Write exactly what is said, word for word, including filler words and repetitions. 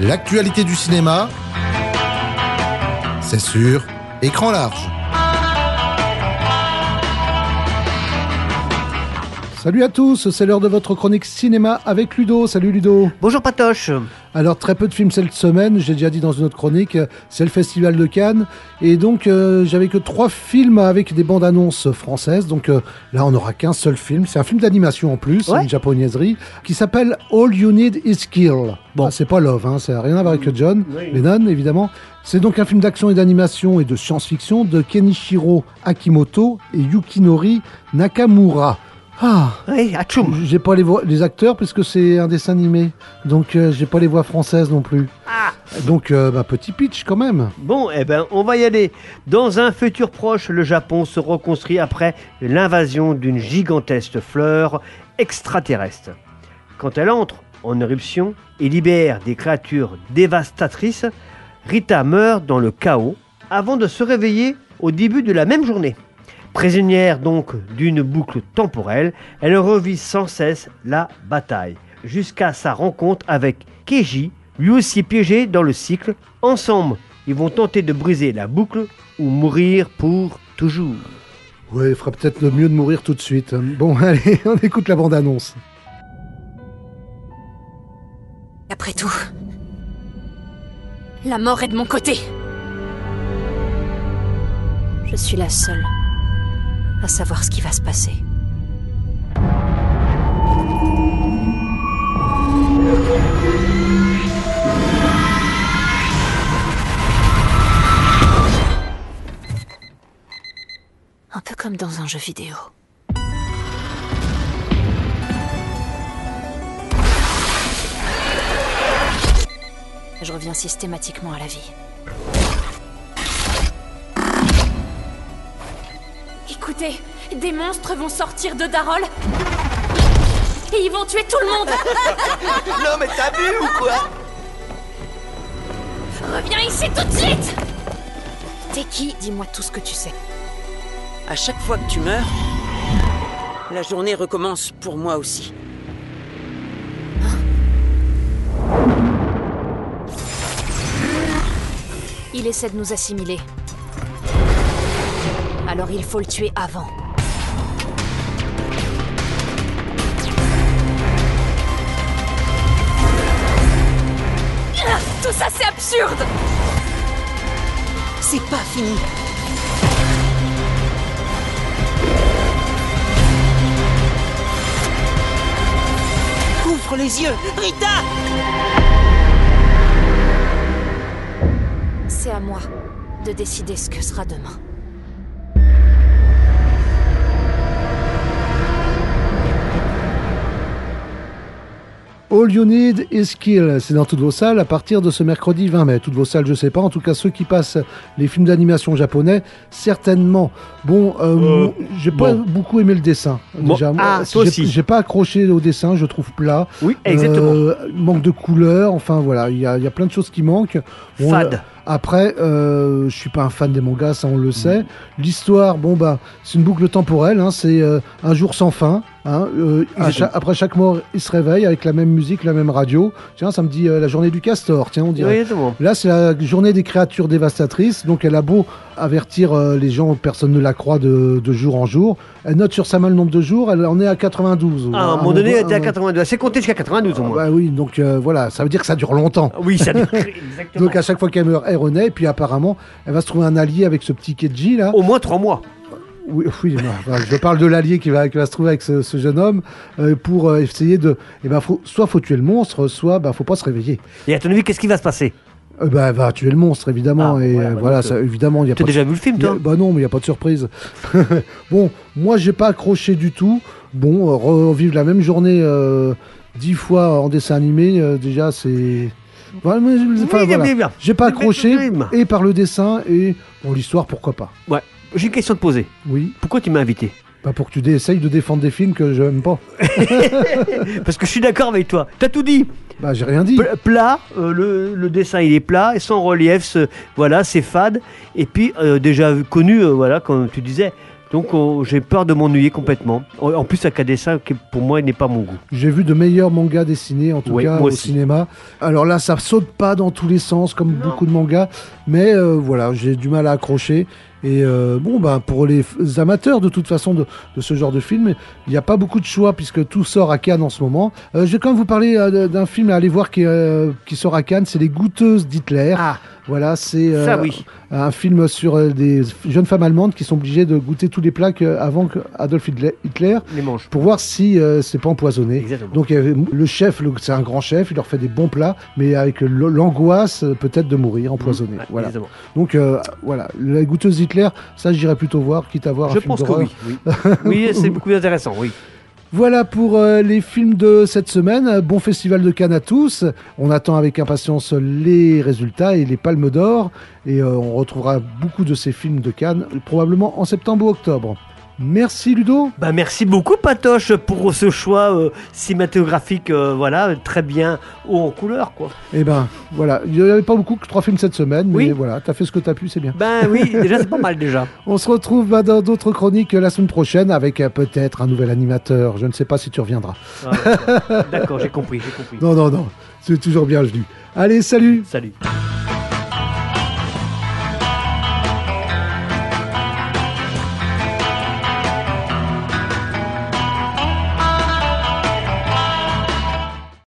L'actualité du cinéma, c'est sur Écran Large. Salut à tous, c'est l'heure de votre chronique cinéma avec Ludo. Salut Ludo. Bonjour Patoche. Alors très peu de films cette semaine, j'ai déjà dit dans une autre chronique, c'est le Festival de Cannes. Et donc euh, j'avais que trois films avec des bandes annonces françaises. Donc euh, là on n'aura qu'un seul film, c'est un film d'animation en plus, ouais. une japonaiserie, qui s'appelle All You Need Is Kill. Bon, ah, c'est pas Love, hein, ça n'a rien à voir avec John oui. Lennon évidemment. C'est donc un film d'action et d'animation et de science-fiction de Kenichiro Akimoto et Yukinori Nakamura. Ah, oui, j'ai pas les voix, les acteurs puisque c'est un dessin animé, donc euh, j'ai pas les voix françaises non plus. Ah. Donc euh, bah, petit pitch quand même. Bon, eh ben on va y aller. Dans un futur proche, le Japon se reconstruit après l'invasion d'une gigantesque fleur extraterrestre. Quand elle entre en éruption et libère des créatures dévastatrices, Rita meurt dans le chaos avant de se réveiller au début de la même journée. Prisonnière donc d'une boucle temporelle, elle revit sans cesse la bataille, jusqu'à sa rencontre avec Keiji, lui aussi piégé dans le cycle. Ensemble, ils vont tenter de briser la boucle ou mourir pour toujours. Ouais, il ferait peut-être le mieux de mourir tout de suite. Bon, allez, on écoute la bande-annonce. Après tout, la mort est de mon côté. Je suis la seule à savoir ce qui va se passer. Un peu comme dans un jeu vidéo. Je reviens systématiquement à la vie. Écoutez, des monstres vont sortir de Darol et ils vont tuer tout le monde. Non mais t'as vu ou quoi? Reviens ici tout de suite. T'es qui? Dis-moi tout ce que tu sais. À chaque fois que tu meurs, la journée recommence pour moi aussi. Hein? Il essaie de nous assimiler. Alors il faut le tuer avant. Tout ça, c'est absurde! C'est pas fini. Ouvre les yeux, Rita! C'est à moi de décider ce que sera demain. All You Need Is Kill, c'est dans toutes vos salles à partir de ce mercredi vingt mai. Toutes vos salles, je sais pas, en tout cas ceux qui passent les films d'animation japonais, certainement. Bon, euh, euh, j'ai pas bon. beaucoup aimé le dessin. Bon. Déjà. Ah, toi j'ai, aussi. J'ai pas accroché au dessin, je trouve plat. Oui, exactement. Euh, manque de couleurs, enfin voilà, il y a, y a plein de choses qui manquent. Bon, Fade. Euh, Après, euh, je suis pas un fan des mangas, ça on le sait. L'histoire, bon bah, c'est une boucle temporelle, hein, c'est euh, un jour sans fin. Hein, euh, cha- après chaque mort, il se réveille avec la même musique, la même radio. Tiens, ça me dit euh, la journée du castor, tiens, on dirait. Oui, bon. Là, c'est la journée des créatures dévastatrices. Donc, elle a beau avertir euh, les gens, personne ne la croit de, de jour en jour. Elle note sur sa main le nombre de jours, elle en est à quatre-vingt-douze. Ah, à un moment donné, elle était à quatre-vingt-deux. C'est compté jusqu'à quatre-vingt-douze au ah, moins. Bah oui, donc euh, voilà, ça veut dire que ça dure longtemps. Oui, ça dure exactement. Donc, à chaque fois qu'elle meurt, elle renaît. Et puis, apparemment, elle va se trouver un allié avec ce petit Keiji là. Au moins trois mois. Oui, oui non, enfin, je parle de l'allié qui va, qui va se trouver avec ce, ce jeune homme euh, pour euh, essayer de. Eh ben, faut, soit faut tuer le monstre, soit bah, faut pas se réveiller. Et à ton avis, qu'est-ce qui va se passer? euh, bah, Elle va tuer le monstre, évidemment. Ah, et voilà, euh, bah, voilà, donc, ça, évidemment. Tu as déjà de... vu le film, toi? a... Bah non, mais il n'y a pas de surprise. Bon, moi, j'ai pas accroché du tout. Bon, euh, revivre la même journée euh, dix fois en dessin animé, euh, déjà, c'est. Enfin, mais, enfin, oui, voilà. bien, bien. J'ai pas accroché, Bien. et par le dessin, et bon, l'histoire, pourquoi pas. Ouais. J'ai une question à te poser. Oui. Pourquoi tu m'as invité? Bah pour que tu essayes de défendre des films que je n'aime pas. Parce que je suis d'accord avec toi. T'as tout dit. Bah j'ai rien dit. Pla- plat, euh, le, le dessin il est plat, et sans relief, ce- voilà, c'est fade. Et puis euh, déjà connu, euh, voilà, comme tu disais, Donc oh, j'ai peur de m'ennuyer complètement. En en plus, avec un dessin qui pour moi n'est pas mon goût. J'ai vu de meilleurs mangas dessinés, en tout Oui, cas moi au aussi. cinéma. Alors là, ça saute pas dans tous les sens, comme Non. beaucoup de mangas, mais euh, voilà, j'ai du mal à accrocher. Et euh, bon, bah, pour les f- amateurs de toute façon de, de ce genre de film, il n'y a pas beaucoup de choix puisque tout sort à Cannes en ce moment. Euh, je vais quand même vous parler euh, d'un film à aller voir qui, euh, qui sort à Cannes, c'est Les Goûteuses d'Hitler. Ah, Voilà, c'est euh, ça oui. un film sur euh, des jeunes femmes allemandes qui sont obligées de goûter tous les plats que- avant que Adolf Hitler, Hitler Les manches. pour voir si euh, c'est pas empoisonné. Exactement. Donc il y avait le chef, le- c'est un grand chef, il leur fait des bons plats, mais avec l- l'angoisse euh, peut-être de mourir empoisonné. Ouais, Voilà. exactement. Donc euh, voilà, la goûteuse Hitler, ça j'irais plutôt voir, quitte à voir un Je film pense que d'horreur. oui. Oui, oui c'est beaucoup plus intéressant, oui. Voilà pour euh, les films de cette semaine. Bon festival de Cannes à tous. On attend avec impatience les résultats et les palmes d'or. Et euh, on retrouvera beaucoup de ces films de Cannes, probablement en septembre ou octobre. Merci Ludo. Bah merci beaucoup Patoche pour ce choix euh, cinématographique, euh, voilà, très bien haut en couleur quoi. Et ben voilà, il n'y avait pas beaucoup que trois films cette semaine, mais Oui. voilà, t'as fait ce que t'as pu, c'est bien. Ben oui, déjà c'est pas mal déjà. On se retrouve bah, dans d'autres chroniques la semaine prochaine avec euh, peut-être un nouvel animateur. Je ne sais pas si tu reviendras. Ah, d'accord. D'accord, j'ai compris, j'ai compris. Non, non, non, c'est toujours bienvenu. Allez, salut. Salut.